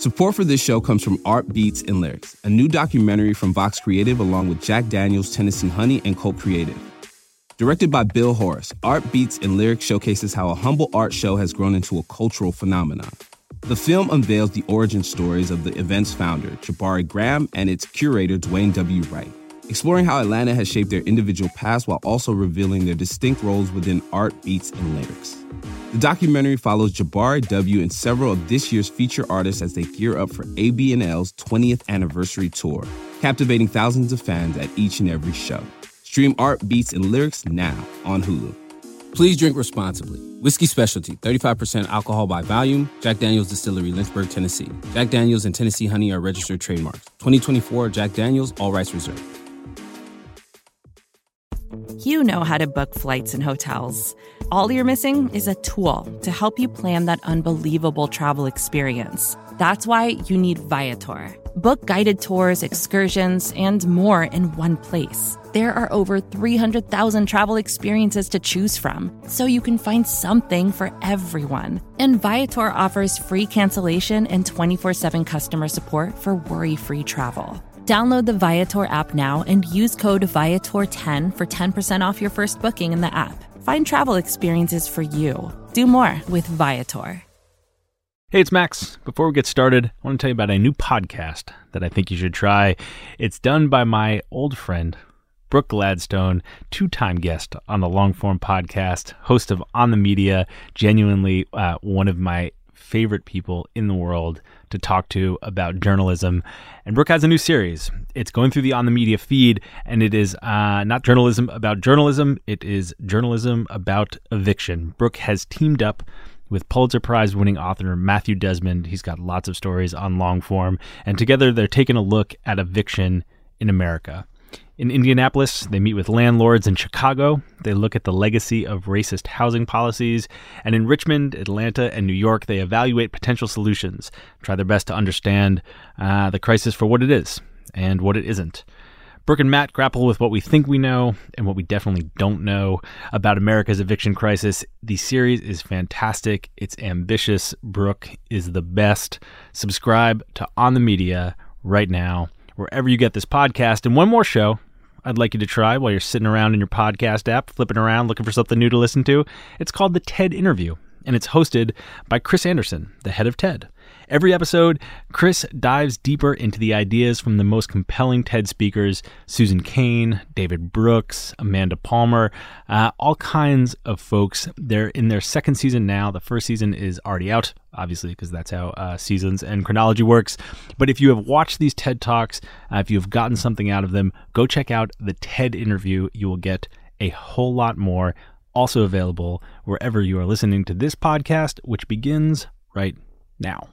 Support for this show comes from Art Beats and Lyrics, a new documentary from Vox Creative along with Jack Daniels, Tennessee Honey, and Cult Creative. Directed by Bill Horace, Art Beats and Lyrics showcases how a humble art show has grown into a cultural phenomenon. The film unveils the origin stories of the event's founder, Jabari Graham, and its curator, Dwayne W. Wright, exploring how Atlanta has shaped their individual paths while also revealing their distinct roles within Art Beats and Lyrics. The documentary follows Jabari W. and several of this year's feature artists as they gear up for AB&L's 20th anniversary tour, captivating thousands of fans at each and every show. Stream Art Beats and Lyrics now on Hulu. Please drink responsibly. Whiskey Specialty, 35% alcohol by volume. Jack Daniels Distillery, Lynchburg, Tennessee. Jack Daniels and Tennessee Honey are registered trademarks. 2024 Jack Daniels, all rights reserved. You know how to book flights and hotels. All you're missing is a tool to help you plan that unbelievable travel experience. That's why you need Viator. Book guided tours, excursions, and more in one place. There are over 300,000 travel experiences to choose from, so you can find something for everyone. And Viator offers free cancellation and 24/7 customer support for worry-free travel. Download the Viator app now and use code Viator10 for 10% off your first booking in the app. Find travel experiences for you. Do more with Viator. Hey, it's Max. Before we get started, I want to tell you about a new podcast that I think you should try. It's done by my old friend, Brooke Gladstone, two-time guest on the Longform podcast, host of On the Media, genuinely one of my favorite people in the world to talk to about journalism. And Brooke has a new series. It's going through the On the Media feed, and it is not journalism about journalism. It is journalism about eviction. Brooke has teamed up with Pulitzer Prize-winning author Matthew Desmond. He's got lots of stories on Longform, and together they're taking a look at eviction in America. In Indianapolis, they meet with landlords. In Chicago, they look at the legacy of racist housing policies. And in Richmond, Atlanta, and New York, they evaluate potential solutions, try their best to understand the crisis for what it is and what it isn't. Brooke and Matt grapple with what we think we know and what we definitely don't know about America's eviction crisis. The series is fantastic. It's ambitious. Brooke is the best. Subscribe to On the Media right now, wherever you get this podcast. And one more show I'd like you to try while you're sitting around in your podcast app, flipping around, looking for something new to listen to. It's called The TED Interview, and it's hosted by Chris Anderson, the head of TED. Every episode, Chris dives deeper into the ideas from the most compelling TED speakers, Susan Cain, David Brooks, Amanda Palmer, all kinds of folks. They're in their second season now. The first season is already out, obviously, because that's how seasons and chronology works. But if you have watched these TED Talks, if you have gotten something out of them, go check out the TED Interview. You will get a whole lot more. Also available wherever you are listening to this podcast, which begins right now.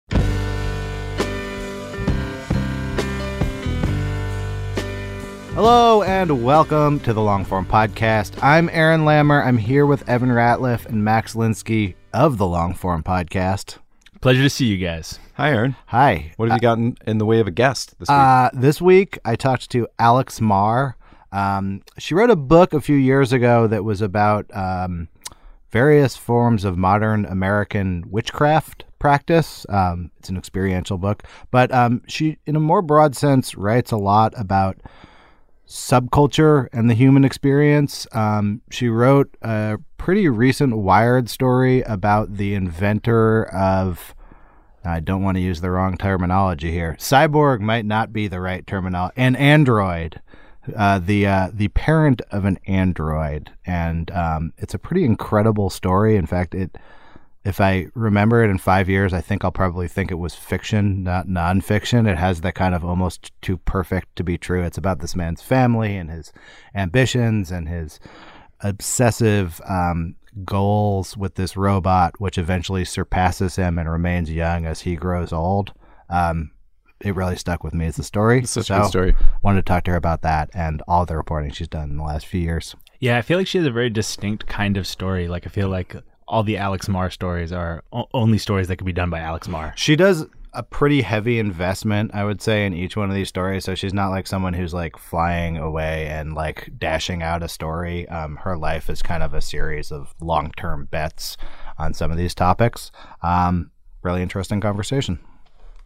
Hello and welcome to the Longform Podcast. I'm Aaron Lammer. I'm here with Evan Ratliff and Max Linsky of the Longform Podcast. Pleasure to see you guys. Hi, Aaron. Hi. What have you gotten in the way of a guest this week? This week, I talked to Alex Marr. She wrote a book a few years ago that was about various forms of modern American witchcraft practice. It's an experiential book. But she, in a more broad sense, writes a lot about subculture and the human experience. She wrote a pretty recent Wired story about the inventor of, I don't want to use the wrong terminology here, cyborg might not be the right terminology, an android, the parent of an android. And it's a pretty incredible story. In fact, if I remember it in 5 years, I think I'll probably think it was fiction, not nonfiction. It has that kind of almost too perfect to be true. It's about this man's family and his ambitions and his obsessive goals with this robot, which eventually surpasses him and remains young as he grows old. It really stuck with me as a story. It's such a good story. Wanted to talk to her about that and all the reporting she's done in the last few years. Yeah, I feel like she has a very distinct kind of story. Like, I feel like all the Alex Marr stories are only stories that could be done by Alex Marr. She does a pretty heavy investment, I would say, in each one of these stories. So she's not like someone who's like flying away and like dashing out a story. Her life is kind of a series of long-term bets on some of these topics. Really interesting conversation.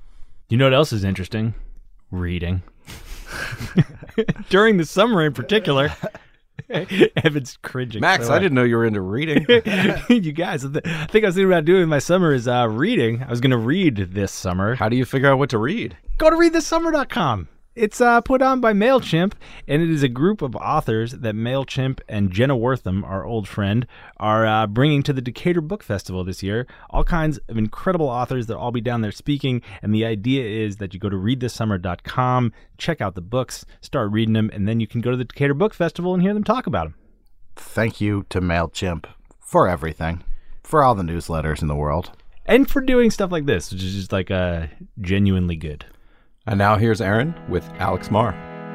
You know what else is interesting? Reading. During the summer in particular. Evan's cringing. Max, I didn't know you were into reading. You guys, I think I was thinking about doing my summer is reading. I was going to read this summer. How do you figure out what to read? Go to readthissummer.com. It's put on by MailChimp, and it is a group of authors that MailChimp and Jenna Wortham, our old friend, are bringing to the Decatur Book Festival this year. All kinds of incredible authors that will all be down there speaking, and the idea is that you go to readthissummer.com, check out the books, start reading them, and then you can go to the Decatur Book Festival and hear them talk about them. Thank you to MailChimp for everything, for all the newsletters in the world. And for doing stuff like this, which is just like genuinely good. And now here's Aaron with Alex Marr.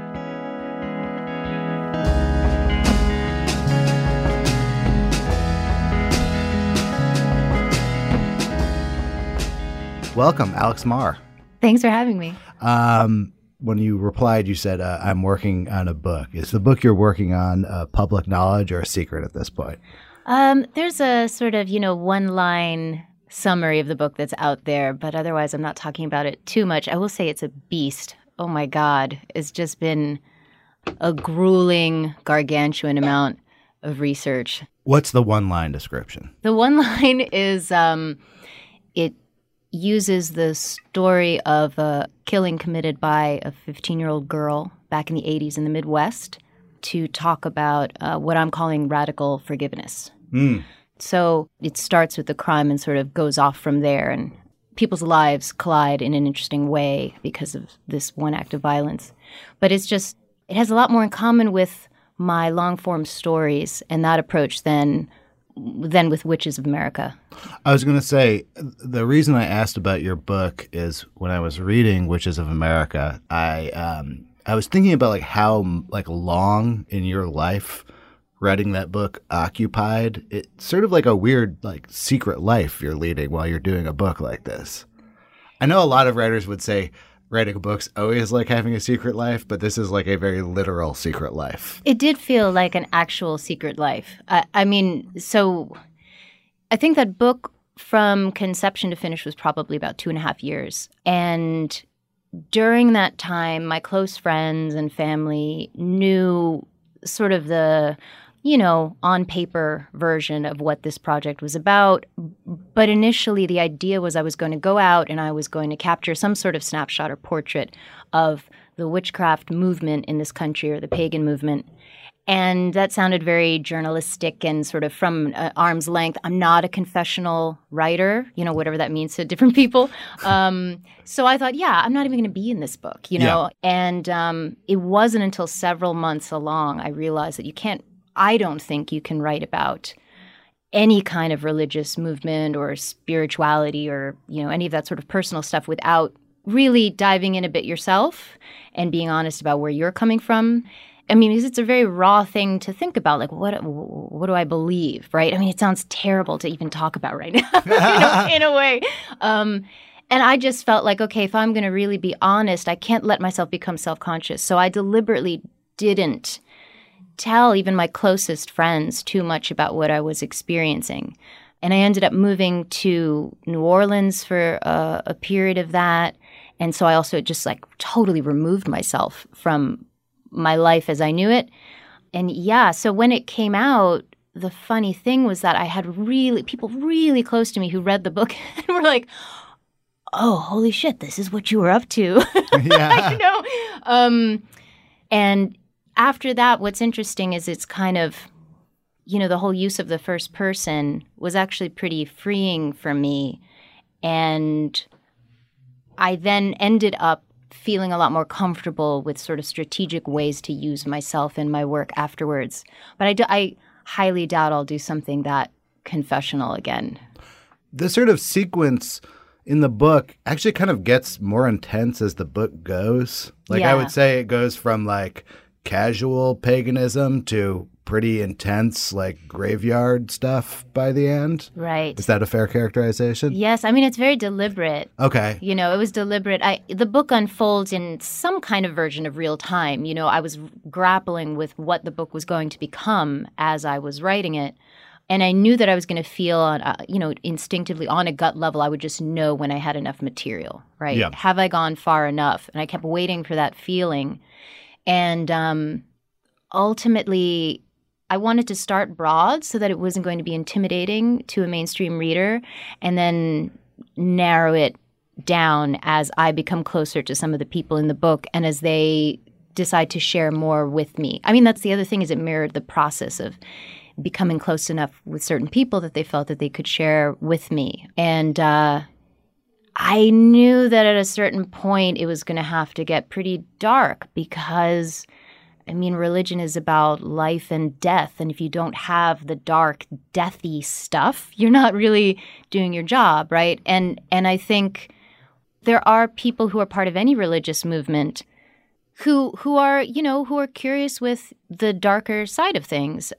Welcome, Alex Marr. Thanks for having me. When you replied, you said, I'm working on a book. Is the book you're working on public knowledge or a secret at this point? There's a sort of, one-line summary of the book that's out there, but otherwise I'm not talking about it too much. I will say it's a beast. Oh my God. It's just been a grueling, gargantuan amount of research. What's the one-line description? The one line is it uses the story of a killing committed by a 15-year-old girl back in the 80s in the Midwest to talk about what I'm calling radical forgiveness. So it starts with the crime and sort of goes off from there, and people's lives collide in an interesting way because of this one act of violence. But it has a lot more in common with my long-form stories and that approach than with Witches of America. I was going to say, the reason I asked about your book is when I was reading Witches of America, I was thinking about how long in your life writing that book occupied. It's sort of like a weird secret life you're leading while you're doing a book like this. I know a lot of writers would say writing a book's always like having a secret life, but this is like a very literal secret life. It did feel like an actual secret life. So I think that book from conception to finish was probably about 2.5 years. And during that time, my close friends and family knew sort of the on paper version of what this project was about. But initially, the idea was I was going to go out and I was going to capture some sort of snapshot or portrait of the witchcraft movement in this country, or the pagan movement. And that sounded very journalistic and sort of from arm's length. I'm not a confessional writer, whatever that means to different people. So I thought, I'm not even going to be in this book, Yeah. And it wasn't until several months along I realized that I don't think you can write about any kind of religious movement or spirituality or, any of that sort of personal stuff without really diving in a bit yourself and being honest about where you're coming from. Because it's a very raw thing to think about, what do I believe, right? It sounds terrible to even talk about right now, in a way. And I just felt like, okay, if I'm going to really be honest, I can't let myself become self-conscious. So I deliberately didn't tell even my closest friends too much about what I was experiencing. And I ended up moving to New Orleans for a period of that. And so I also just totally removed myself from my life as I knew it. And so when it came out, the funny thing was that I had people really close to me who read the book and were like, oh, holy shit, this is what you were up to. Yeah. And after that, what's interesting is it's kind of, the whole use of the first person was actually pretty freeing for me. And I then ended up feeling a lot more comfortable with sort of strategic ways to use myself in my work afterwards. But I highly doubt I'll do something that confessional again. The sort of sequence in the book actually kind of gets more intense as the book goes. I would say it goes from casual paganism to pretty intense graveyard stuff by the end. Right. Is that a fair characterization? Yes. It's very deliberate. Okay. It was deliberate. The book unfolds in some kind of version of real time. I was grappling with what the book was going to become as I was writing it. And I knew that I was going to feel, instinctively on a gut level, I would just know when I had enough material, right? Yeah. Have I gone far enough? And I kept waiting for that feeling. And ultimately, I wanted to start broad so that it wasn't going to be intimidating to a mainstream reader, and then narrow it down as I become closer to some of the people in the book and as they decide to share more with me. I mean, that's the other thing, is it mirrored the process of becoming close enough with certain people that they felt that they could share with me. And I knew that at a certain point it was going to have to get pretty dark because, I mean, religion is about life and death. And if you don't have the dark, deathy stuff, you're not really doing your job, right? And I think there are people who are part of any religious movement who are curious with the darker side of things.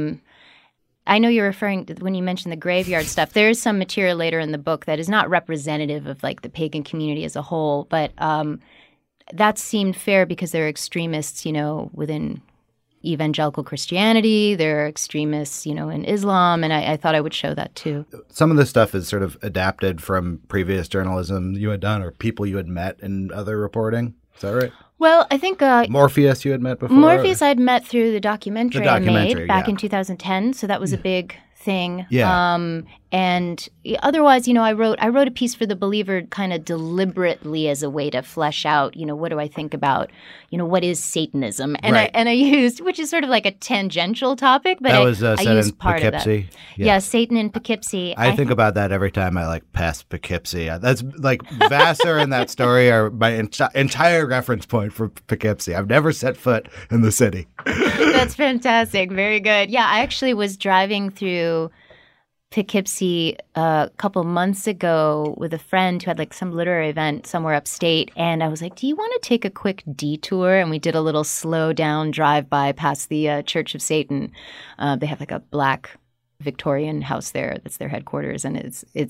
I know you're referring to, when you mentioned the graveyard stuff, there is some material later in the book that is not representative of like the pagan community as a whole, but that seemed fair because there are extremists, within evangelical Christianity, there are extremists, in Islam, and I thought I would show that too. Some of this stuff is sort of adapted from previous journalism you had done or people you had met in other reporting. Is that right? Well, I think Morpheus you had met before? Morpheus I'd met through the documentary I made back yeah. in 2010, so that was a big thing. Yeah. And otherwise, I wrote a piece for The Believer kind of deliberately as a way to flesh out, what do I think about, what is Satanism? And right. I used, which is sort of like a tangential topic, but that was I said used in part Poughkeepsie. of that. Yeah, Satan in Poughkeepsie. I think about that every time I pass Poughkeepsie. That's like Vassar and that story are my entire reference point for Poughkeepsie. I've never set foot in the city. That's fantastic. Very good. Yeah, I actually was driving through Poughkeepsie a couple months ago with a friend who had some literary event somewhere upstate. And I was like, do you want to take a quick detour? And we did a little slow down drive by past the Church of Satan. They have a black Victorian house there. That's their headquarters. And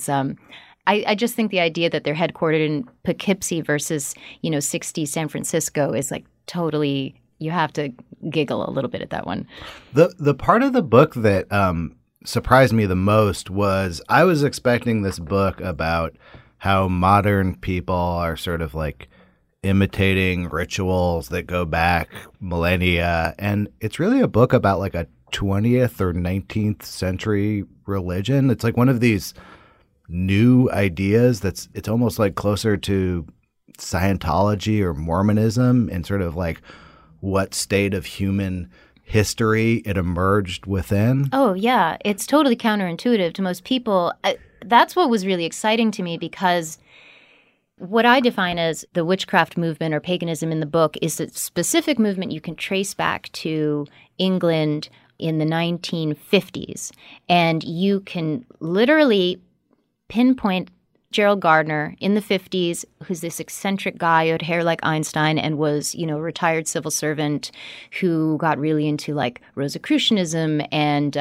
I just think the idea that they're headquartered in Poughkeepsie versus, 60 San Francisco is totally, you have to giggle a little bit at that one. The part of the book that surprised me the most was I was expecting this book about how modern people are sort of imitating rituals that go back millennia. And it's really a book about a 20th or 19th century religion. It's one of these new ideas it's almost closer to Scientology or Mormonism and sort of what state of human history it emerged within. Oh, yeah. It's totally counterintuitive to most people. That's what was really exciting to me because what I define as the witchcraft movement or paganism in the book is a specific movement you can trace back to England in the 1950s. And you can literally pinpoint Gerald Gardner in the 50s, who's this eccentric guy who had hair like Einstein and was, a retired civil servant who got really into Rosicrucianism and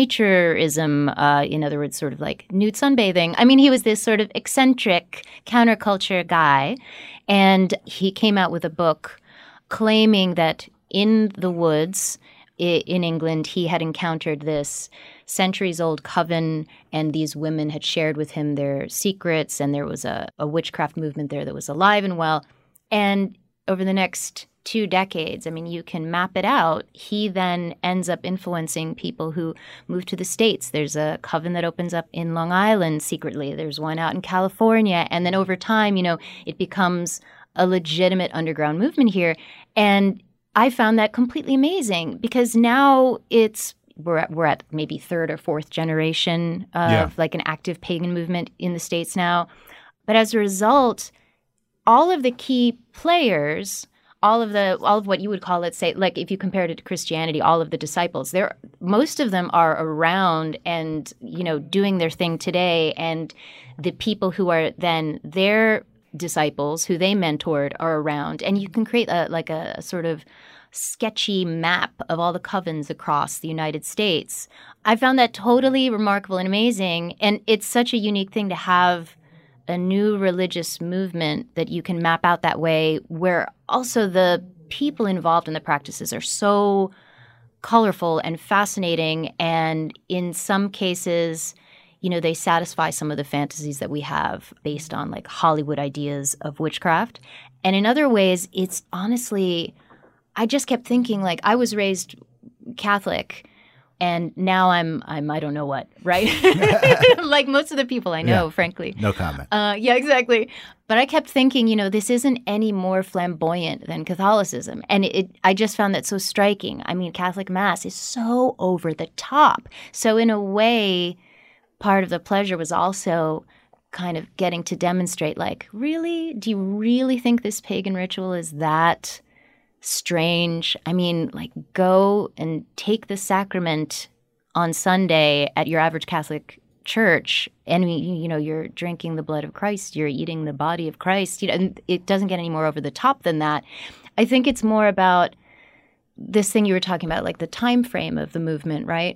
naturism, in other words, sort of nude sunbathing. I mean, he was this sort of eccentric counterculture guy. And he came out with a book claiming that in the woods in England, he had encountered this centuries-old coven, and these women had shared with him their secrets, and there was a witchcraft movement there that was alive and well. And over the next 2 decades, I mean, you can map it out. He then ends up influencing people who move to the States. There's a coven that opens up in Long Island secretly. There's one out in California. And then over time, it becomes a legitimate underground movement here. And I found that completely amazing because now we're at maybe 3rd or 4th generation of an active pagan movement in the States now. But as a result, all of the key players, all of what you would call, let's say, if you compared it to Christianity, all of the disciples, most of them are around and, doing their thing today. And the people who are then their disciples who they mentored are around, and you can create a sort of sketchy map of all the covens across the United States. I found that totally remarkable and amazing, and it's such a unique thing to have a new religious movement that you can map out that way, where also the people involved in the practices are so colorful and fascinating. And in some cases, they satisfy some of the fantasies that we have based on like Hollywood ideas of witchcraft. And in other ways, it's honestly, I just kept thinking, like, I was raised Catholic and now I'm I don't know what, right? Like most of the people I know, frankly. No comment. Yeah, exactly. But I kept thinking, this isn't any more flamboyant than Catholicism. And I just found that so striking. I mean, Catholic Mass is so over the top. So in a way, part of the pleasure was also kind of getting to demonstrate, like, really? Do you really think this pagan ritual is that strange? I mean, like, go and take the sacrament on Sunday at your average Catholic church, and you're drinking the blood of Christ, you're eating the body of Christ. And it doesn't get any more over the top than that. I think it's more about this thing you were talking about, like the time frame of the movement, right?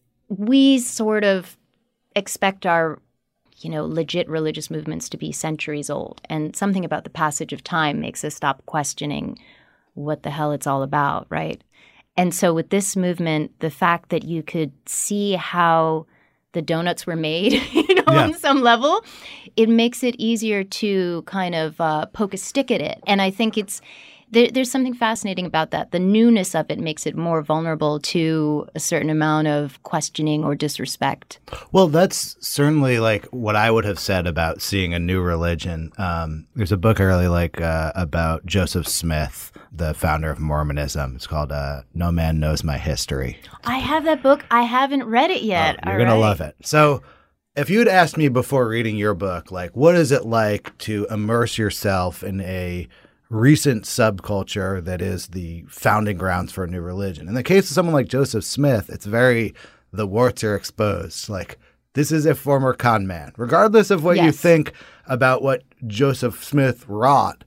We sort of expect our legit religious movements to be centuries old, and something about the passage of time makes us stop questioning what the hell it's all about, right? And so with this movement, the fact that you could see how the donuts were made, on some level, it makes it easier to kind of poke a stick at it. And I think there's something fascinating about that. The newness of it makes it more vulnerable to a certain amount of questioning or disrespect. Well, that's certainly like what I would have said about seeing a new religion. There's a book I really like about Joseph Smith, the founder of Mormonism. It's called No Man Knows My History. I have that book. I haven't read it yet. You're going to love it. So if you had asked me before reading your book, like, what is it like to immerse yourself in a recent subculture that is the founding grounds for a new religion? In the case of someone like Joseph Smith, it's very, the warts are exposed. Like, this is a former con man. Regardless of what you think about what Joseph Smith wrought,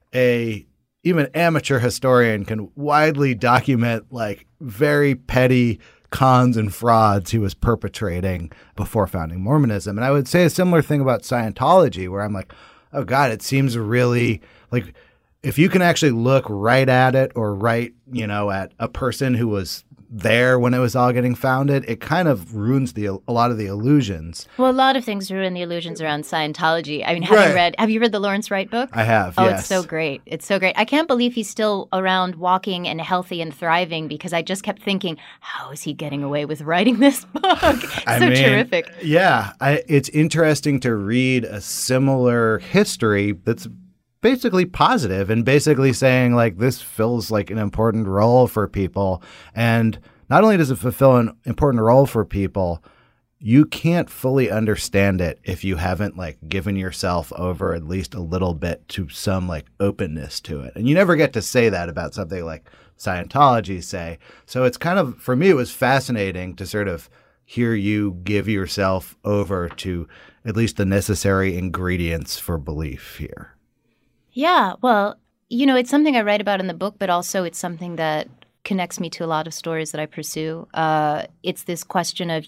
even amateur historian can widely document like very petty cons and frauds he was perpetrating before founding Mormonism. And I would say a similar thing about Scientology, where I'm like, oh God, it seems really like, if you can actually look right at it or right, at a person who was there when it was all getting founded, it kind of ruins a lot of the illusions. Well, a lot of things ruin the illusions around Scientology. I mean, have you read the Lawrence Wright book? I have, Oh, yes. It's so great. It's so great. I can't believe he's still around walking and healthy and thriving, because I just kept thinking, how is he getting away with writing this book? Terrific. Yeah. It's interesting to read a similar history that's basically positive and basically saying like this fills like an important role for people. And not only does it fulfill an important role for people, you can't fully understand it if you haven't like given yourself over at least a little bit to some like openness to it. And you never get to say that about something like Scientology, say. So it's kind of, for me, it was fascinating to sort of hear you give yourself over to at least the necessary ingredients for belief here. Yeah, well, it's something I write about in the book, but also it's something that connects me to a lot of stories that I pursue. It's this question of,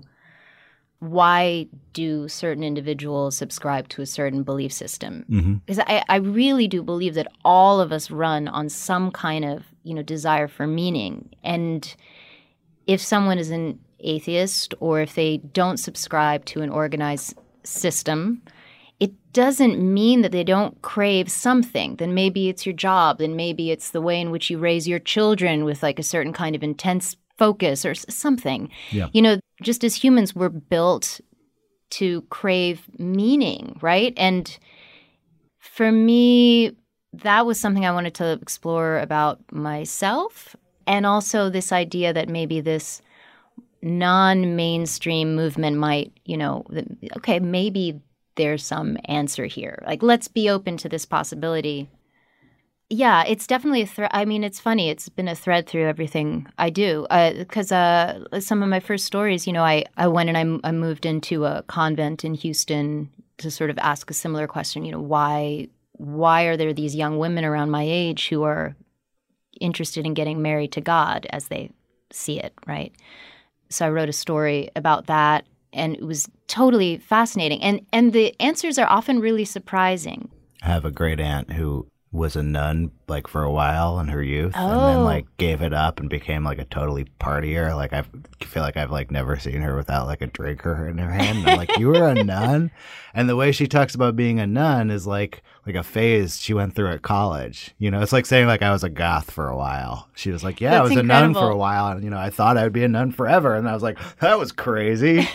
why do certain individuals subscribe to a certain belief system? Because I really do believe that all of us run on some kind of, desire for meaning. And if someone is an atheist or if they don't subscribe to an organized system, it doesn't mean that they don't crave something. Then maybe it's your job. Then maybe it's the way in which you raise your children with like a certain kind of intense focus or something. Yeah. Just as humans, we're built to crave meaning, right? And for me, that was something I wanted to explore about myself. And also this idea that maybe this non-mainstream movement might, okay, maybe there's some answer here. Like, let's be open to this possibility. Yeah, it's definitely a thread. I mean, it's funny. It's been a thread through everything I do. Because some of my first stories, I went and I moved into a convent in Houston to sort of ask a similar question. Why are there these young women around my age who are interested in getting married to God as they see it, right? So I wrote a story about that. And it was totally fascinating. And the answers are often really surprising. I have a great aunt who was a nun like for a while in her youth, and Oh. then like gave it up and became like a totally partier. Like I feel like I've like never seen her without like a drinker in her hand. And I'm like, you were a nun, and the way she talks about being a nun is like a phase she went through at college. You know, it's like saying like I was a goth for a while. She was like, yeah, I That's was a nun for a incredible. while, and you know, I thought I'd be a nun forever, and I was like, that was crazy.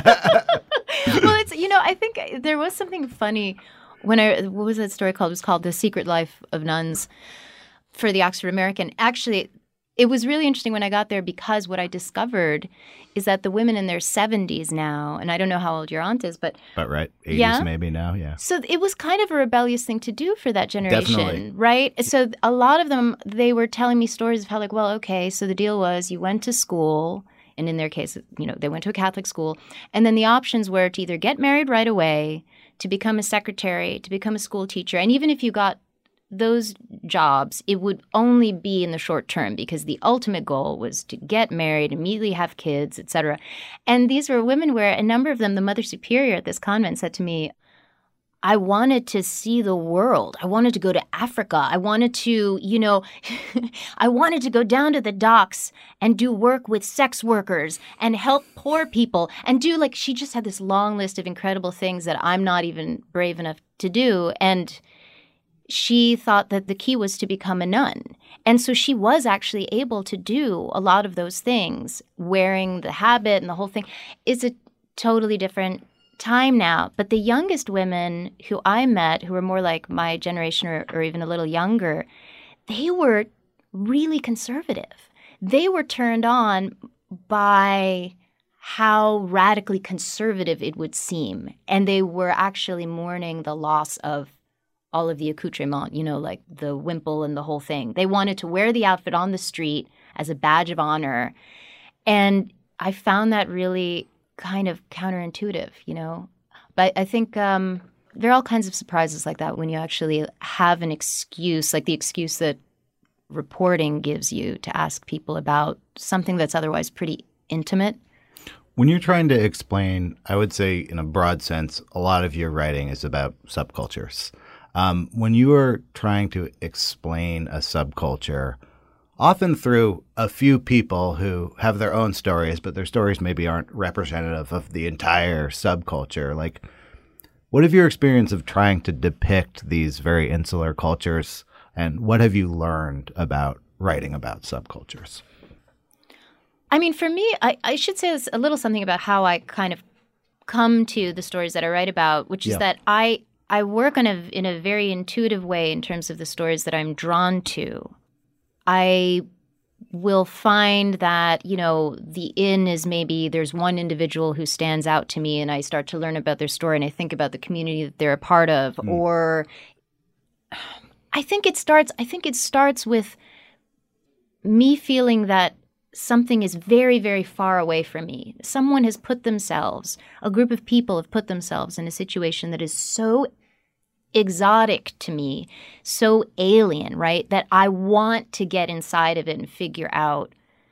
Well, it's, I think there was something funny when what was that story called? It was called The Secret Life of Nuns for the Oxford American. Actually, it was really interesting when I got there because what I discovered is that the women in their 70s now, and I don't know how old your aunt is, but But right, 80s Yeah? maybe now, yeah. so it was kind of a rebellious thing to do for that generation, Definitely. right? So a lot of them, they were telling me stories of how like, well, okay, so the deal was you went to school, and in their case, they went to a Catholic school, and then the options were to either get married right away, to become a secretary, to become a school teacher, and even if you got those jobs, it would only be in the short term because the ultimate goal was to get married, immediately have kids, etc. And these were women where a number of them, the Mother Superior at this convent said to me, I wanted to see the world. I wanted to go to Africa. I wanted to, I wanted to go down to the docks and do work with sex workers and help poor people and do she just had this long list of incredible things that I'm not even brave enough to do. And she thought that the key was to become a nun. And so she was actually able to do a lot of those things, wearing the habit and the whole thing. It's a totally different time now. But the youngest women who I met, who were more like my generation or even a little younger, they were really conservative. They were turned on by how radically conservative it would seem. And they were actually mourning the loss of all of the accoutrement, like the wimple and the whole thing. They wanted to wear the outfit on the street as a badge of honor. And I found that really kind of counterintuitive, But I think there are all kinds of surprises like that when you actually have an excuse, like the excuse that reporting gives you to ask people about something that's otherwise pretty intimate. When you're trying to explain, I would say in a broad sense, a lot of your writing is about subcultures. When you are trying to explain a subculture, often through a few people who have their own stories, but their stories maybe aren't representative of the entire subculture, like what have your experience of trying to depict these very insular cultures, and what have you learned about writing about subcultures? I mean, for me, I should say a little something about how I kind of come to the stories that I write about, which is that I work in a very intuitive way in terms of the stories that I'm drawn to. I will find that, the in is maybe there's one individual who stands out to me and I start to learn about their story and I think about the community that they're a part of. Or I think it starts with me feeling that something is very, very far away from me. Someone has put themselves, a group of people have put themselves in a situation that is so exotic to me, so alien, right? That I want to get inside of it and figure out,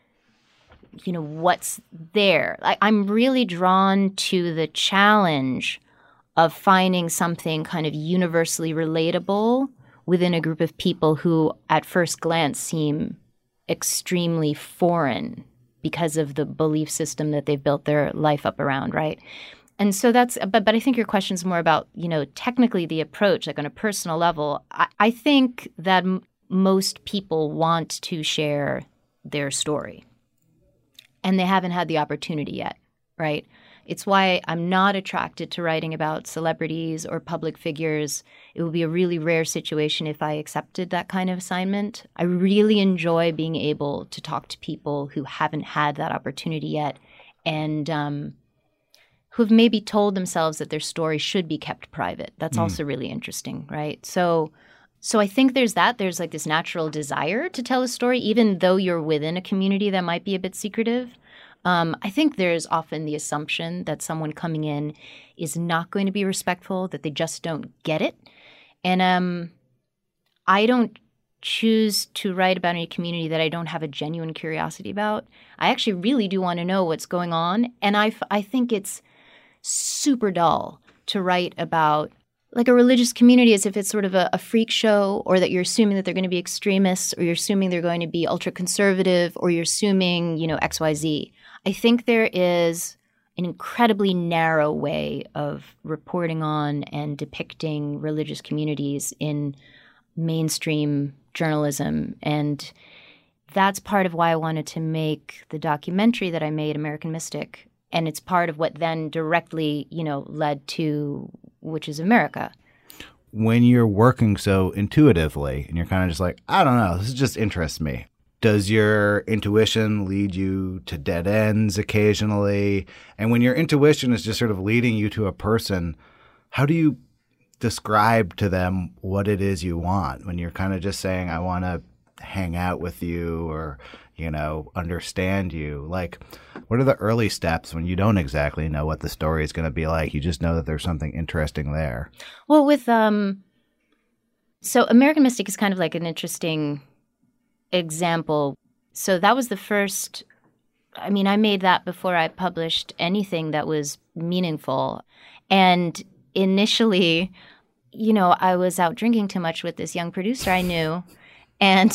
what's there. I'm really drawn to the challenge of finding something kind of universally relatable within a group of people who at first glance seem extremely foreign because of the belief system that they've built their life up around, right? And so but I think your question's more about, technically the approach, like on a personal level. I think that most people want to share their story and they haven't had the opportunity yet, right? It's why I'm not attracted to writing about celebrities or public figures. It would be a really rare situation if I accepted that kind of assignment. I really enjoy being able to talk to people who haven't had that opportunity yet and who've maybe told themselves that their story should be kept private. That's also really interesting, right? So I think there's like this natural desire to tell a story, even though you're within a community that might be a bit secretive. I think there's often the assumption that someone coming in is not going to be respectful, that they just don't get it. And I don't choose to write about any community that I don't have a genuine curiosity about. I actually really do want to know what's going on. And I think it's super dull to write about like a religious community as if it's sort of a freak show, or that you're assuming that they're going to be extremists, or you're assuming they're going to be ultra conservative, or you're assuming, XYZ. I think there is an incredibly narrow way of reporting on and depicting religious communities in mainstream journalism. And that's part of why I wanted to make the documentary that I made, American Mystic. And it's part of what then directly, led to Which is America. When you're working so intuitively and you're kind of just like, I don't know, this just interests me. Does your intuition lead you to dead ends occasionally? And when your intuition is just sort of leading you to a person, how do you describe to them what it is you want? When you're kind of just saying, I want to hang out with you or, understand you. Like, what are the early steps when you don't exactly know what the story is going to be like? You just know that there's something interesting there. Well, with so American Mystic is kind of like an interesting example. So that was the first, I made that before I published anything that was meaningful. And initially, I was out drinking too much with this young producer I knew. And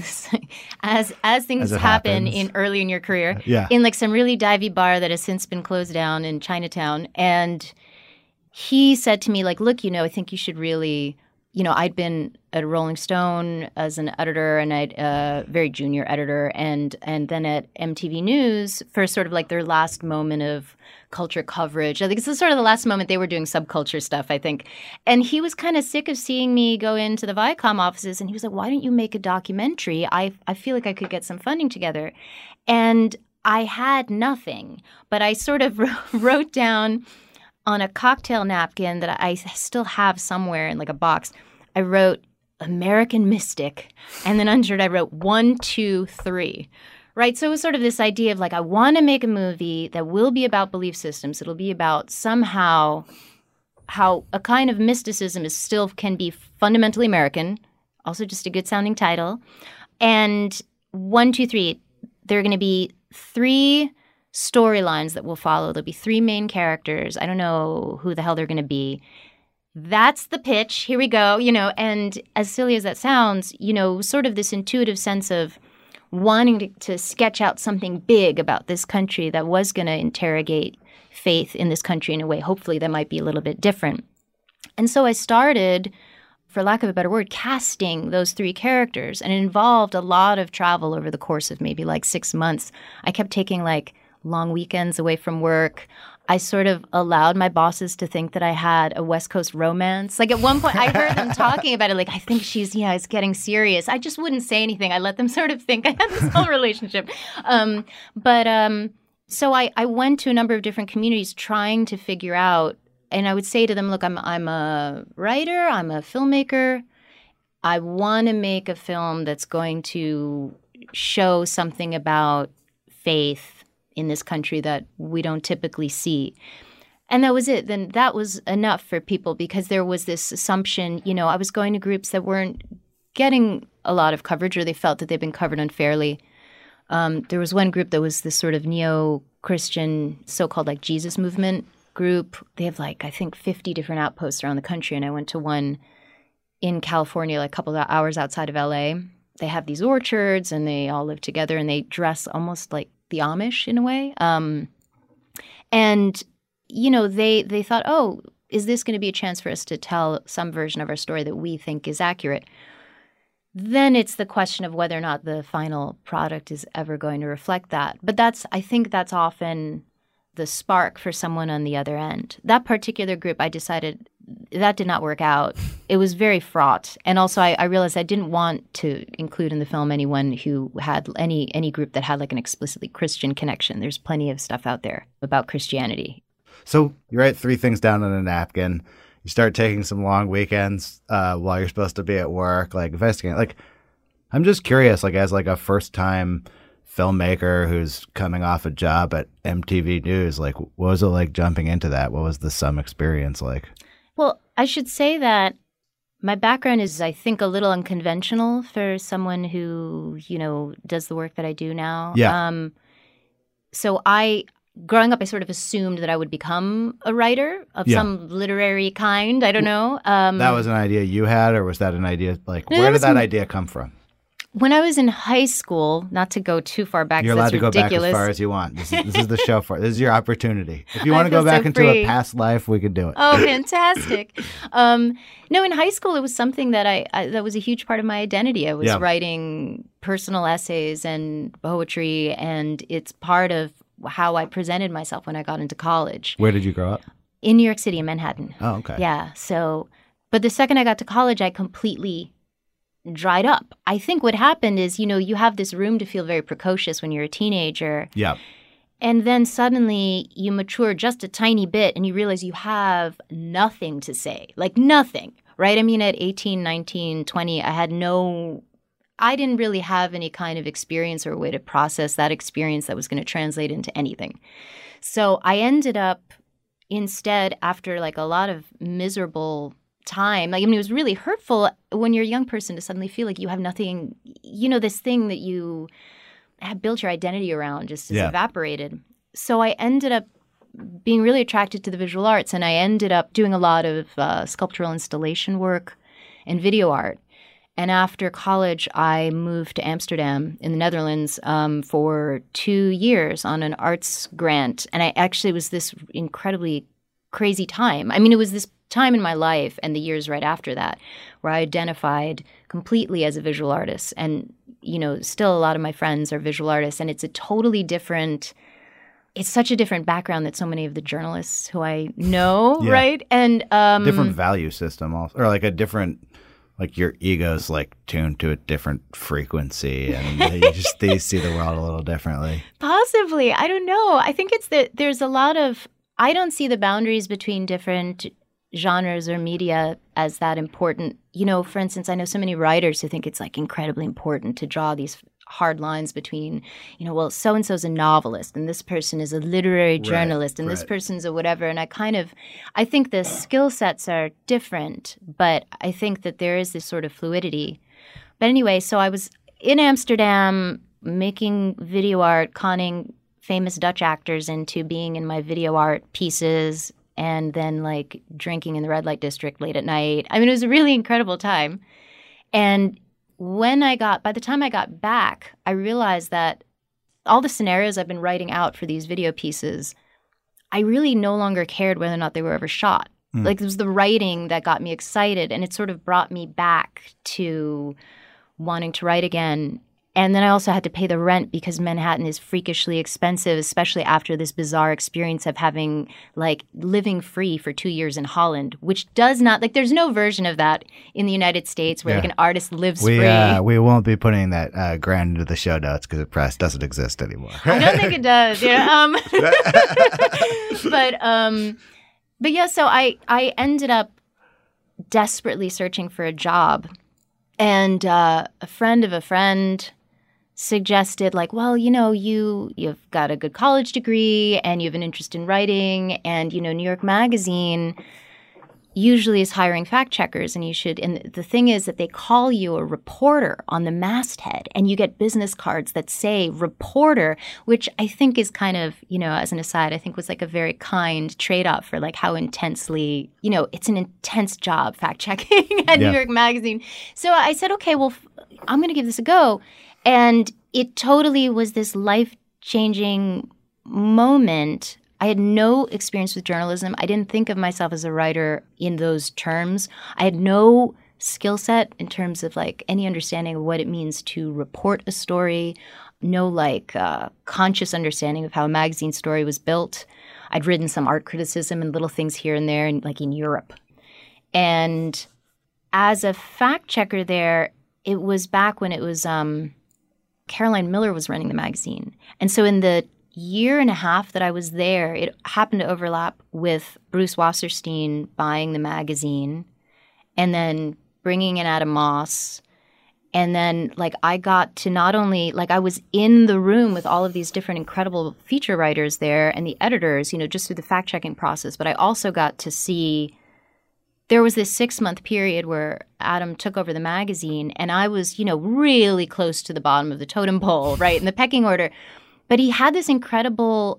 as things happen early in your career, in like some really divey bar that has since been closed down in Chinatown. And he said to me, like, look, I think you should really, I'd been at Rolling Stone as an editor, and I'd very junior editor, and then at MTV News for sort of like their last moment of culture coverage. I think it's sort of the last moment they were doing subculture stuff, I think. And he was kind of sick of seeing me go into the Viacom offices, and he was like, why don't you make a documentary? I feel like I could get some funding together. And I had nothing, but I sort of wrote down on a cocktail napkin that I still have somewhere in like a box. I wrote American Mystic, and then under it I wrote 1, 2, 3. Right? So it was sort of this idea of like, I want to make a movie that will be about belief systems. It'll be about somehow how a kind of mysticism is still can be fundamentally American. Also just a good sounding title. And 1, 2, 3, there are going to be 3 storylines that will follow. There'll be 3 main characters. I don't know who the hell they're going to be. That's the pitch. Here we go. And as silly as that sounds, sort of this intuitive sense of wanting to sketch out something big about this country that was going to interrogate faith in this country in a way, hopefully, that might be a little bit different. And so I started, for lack of a better word, casting those 3 characters. And it involved a lot of travel over the course of maybe like 6 months. I kept taking like long weekends away from work. I sort of allowed my bosses to think that I had a West Coast romance. Like at one point, I heard them talking about it. Like, I think it's getting serious. I just wouldn't say anything. I let them sort of think I had this whole relationship. So I went to a number of different communities trying to figure out, and I would say to them, look, I'm a writer. I'm a filmmaker. I want to make a film that's going to show something about faith in this country that we don't typically see. And that was it. Then that was enough for people, because there was this assumption, I was going to groups that weren't getting a lot of coverage, or they felt that they'd been covered unfairly. There was one group that was this sort of neo-Christian, so-called like Jesus movement group. They have like, I think 50 different outposts around the country. And I went to one in California, like a couple of hours outside of LA. They have these orchards and they all live together and they dress almost like the Amish in a way. They thought, oh, is this going to be a chance for us to tell some version of our story that we think is accurate? Then it's the question of whether or not the final product is ever going to reflect that. But I think that's often the spark for someone on the other end. That particular group, I decided that did not work out. It was very fraught. And also I realized I didn't want to include in the film anyone who had any group that had like an explicitly Christian connection. There's plenty of stuff out there about Christianity. So you write 3 things down on a napkin. You start taking some long weekends while you're supposed to be at work, like investigating. Like, I'm just curious, like as like a first-time filmmaker who's coming off a job at MTV News, like what was it like jumping into that? What was the experience like? Well, I should say that my background is, I think, a little unconventional for someone who, does the work that I do now. Yeah. So I growing up, I sort of assumed that I would become a writer of Yeah. some literary kind. I don't know. That was an idea you had, or was that an idea like No, where that did was that an- idea come from? When I was in high school, not to go too far back, You're 'cause allowed that's to go ridiculous. back as far as you want. This is the show for it. This is your opportunity. If you want to feel go back so into free. a past life, we could do it. Oh, fantastic! No, in high school, it was something that I that was a huge part of my identity. I was Yeah. writing personal essays and poetry, and it's part of how I presented myself when I got into college Where did you grow up? in New York City, in Manhattan. Oh, okay. Yeah. So, but the second I got to college, I completely dried up. I think what happened is, you have this room to feel very precocious when you're a teenager. Yeah. And then suddenly you mature just a tiny bit and you realize you have nothing to say, like nothing, right? I mean, at 18, 19, 20, I didn't really have any kind of experience or way to process that experience that was going to translate into anything. So I ended up instead, after like a lot of miserable time, like, I mean, it was really hurtful when you're a young person to suddenly feel like you have nothing, this thing that you have built your identity around just is Yeah. evaporated. So I ended up being really attracted to the visual arts, and I ended up doing a lot of sculptural installation work and video art. And after college, I moved to Amsterdam in the Netherlands for 2 years on an arts grant. And it was this incredibly crazy time. I mean, it was this time in my life and the years right after that where I identified completely as a visual artist. And, still a lot of my friends are visual artists. And it's such a different background that so many of the journalists who I know, Yeah. right? And Different value system also, or like a different, like your ego's like tuned to a different frequency, and they see the world a little differently. possibly. I don't know. I think it's that there's a lot of, I don't see the boundaries between different genres or media as that important. For instance, I know so many writers who think it's like incredibly important to draw these hard lines between, well, so-and-so's a novelist and this person is a literary journalist and this right. person's a whatever. And I think the skill sets are different, but I think that there is this sort of fluidity. But anyway, so I was in Amsterdam making video art, conning famous Dutch actors into being in my video art pieces, and then like drinking in the red light district late at night. I mean, it was a really incredible time. And by the time I got back, I realized that all the scenarios I've been writing out for these video pieces, I really no longer cared whether or not they were ever shot. Like, it was the writing that got me excited, and it sort of brought me back to wanting to write again. And then I also had to pay the rent because Manhattan is freakishly expensive, especially after this bizarre experience of living free for 2 years in Holland, which does not, there's no version of that in the United States where Yeah. an artist lives We free. we won't be putting that grant into the show notes because the press doesn't exist anymore. I don't think it does. Yeah. But yeah, so I ended up desperately searching for a job, and a friend of a friend suggested, you've got a good college degree and you have an interest in writing, and New York Magazine usually is hiring fact checkers, and the thing is that they call you a reporter on the masthead, and you get business cards that say reporter, which I think is kind of, as an aside, I think was like a very kind trade-off for like how intensely, it's an intense job fact checking at Yeah. New York Magazine. So I said, okay, well, I'm going to give this a go. And it totally was this life-changing moment. I had no experience with journalism. I didn't think of myself as a writer in those terms. I had no skill set in terms of like any understanding of what it means to report a story, no conscious understanding of how a magazine story was built. I'd written some art criticism and little things here and there, in Europe. And as a fact checker there, it was back when it was Caroline Miller was running the magazine. And so in the year and a half that I was there, it happened to overlap with Bruce Wasserstein buying the magazine and then bringing in Adam Moss. And then I got to not only I was in the room with all of these different incredible feature writers there and the editors, just through the fact checking process, but I also got to see there was this 6-month period where Adam took over the magazine, and I was, really close to the bottom of the totem pole, right, in the pecking order. But he had this incredible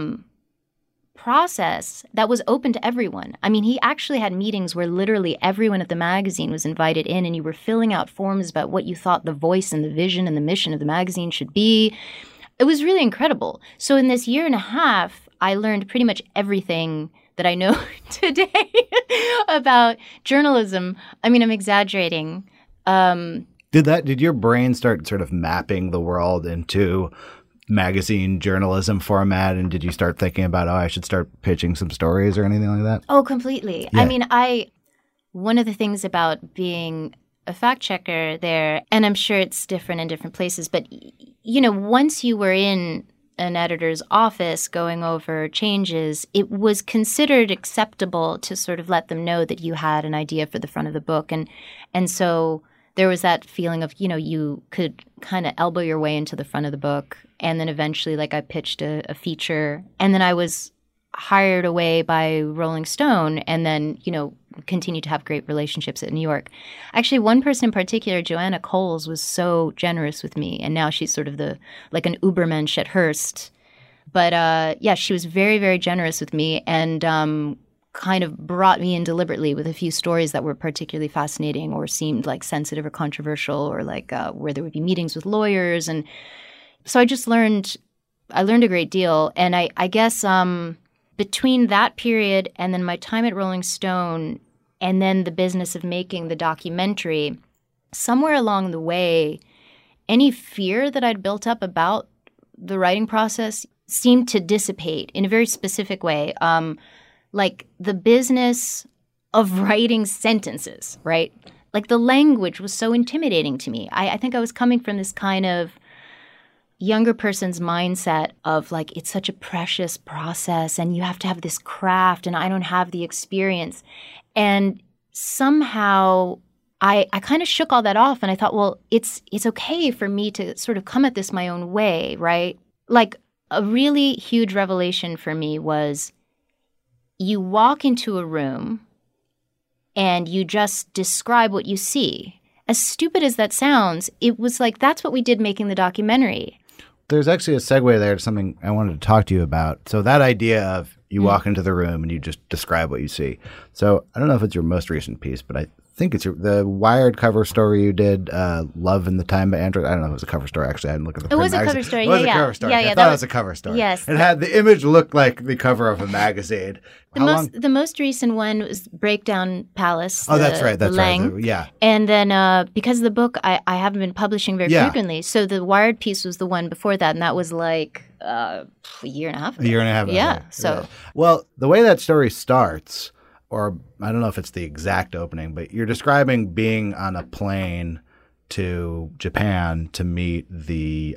process that was open to everyone. I mean, he actually had meetings where literally everyone at the magazine was invited in, and you were filling out forms about what you thought the voice and the vision and the mission of the magazine should be. It was really incredible. So in this year and a half, I learned pretty much everything that I know today about journalism. I mean, I'm exaggerating. Did your brain start sort of mapping the world into magazine journalism format, and did you start thinking about, I should start pitching some stories or anything like that? Oh, completely. Yeah. I mean, one of the things about being a fact checker there, and I'm sure it's different in different places, but, once you were in an editor's office going over changes, it was considered acceptable to sort of let them know that you had an idea for the front of the book. And so there was that feeling of, you could kind of elbow your way into the front of the book. And then eventually, I pitched a feature. And then I was hired away by Rolling Stone and then, continued to have great relationships at New York. Actually, one person in particular, Joanna Coles, was so generous with me. And now she's sort of an Ubermensch at Hearst. But she was very, very generous with me and kind of brought me in deliberately with a few stories that were particularly fascinating or seemed sensitive or controversial or where there would be meetings with lawyers. And so I learned a great deal. And I guess between that period and then my time at Rolling Stone and then the business of making the documentary, somewhere along the way, any fear that I'd built up about the writing process seemed to dissipate in a very specific way. The business of writing sentences, right? The language was so intimidating to me. I think I was coming from this kind of younger person's mindset of it's such a precious process and you have to have this craft and I don't have the experience. And somehow I kind of shook all that off and I thought, well, it's okay for me to sort of come at this my own way, right? A really huge revelation for me was you walk into a room and you just describe what you see. As stupid as that sounds, it was that's what we did making the documentary. There's actually a segue there to something I wanted to talk to you about. So that idea of you walk into the room and you just describe what you see. So I don't know if it's your most recent piece, but I think it's the Wired cover story you did, Love in the Time by Android. I don't know if it was a cover story. Actually, I hadn't looked at the It was a magazine. cover story. It was yeah, a yeah. cover story. Yeah, I yeah, thought it was a cover story. Yes. It had the image looked like the cover of a magazine. The most recent one was Breakdown Palace. That's right. That's right. Lang. Yeah. And then because of the book, I haven't been publishing very Yeah. frequently. So the Wired piece was the one before that, and that was a year and a half ago. A year and a half ago. Yeah. So. Yeah. Well, the way that story starts, or I don't know if it's the exact opening, but you're describing being on a plane to Japan to meet the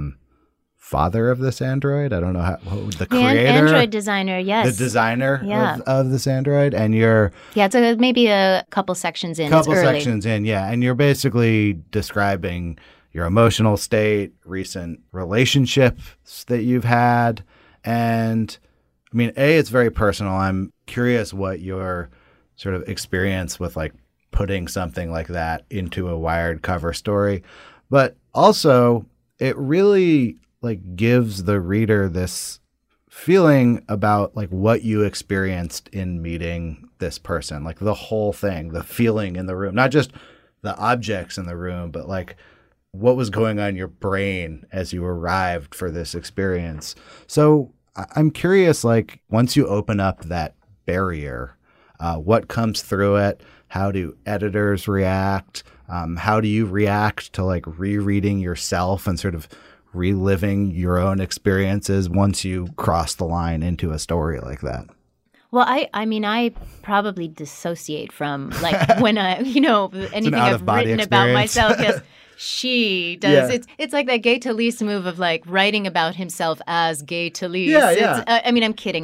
father of this android. I don't know the creator, android designer. Yes, the designer of this android, and you're it's maybe a couple sections in. Yeah, and you're basically describing your emotional state, recent relationships that you've had, and I mean, it's very personal. I'm curious what your sort of experience with putting something like that into a Wired cover story, but also it really gives the reader this feeling about what you experienced in meeting this person, the whole thing, the feeling in the room, not just the objects in the room, but what was going on in your brain as you arrived for this experience. So I'm curious, once you open up that barrier, what comes through it? How do editors react? How do you react to rereading yourself and sort of reliving your own experiences once you cross the line into a story like that? Well, I probably dissociate from when I, anything I've written about myself. Yes. She does. Yeah. It's like that Gay Talese move of writing about himself as Gay Talese. Yeah. I'm kidding.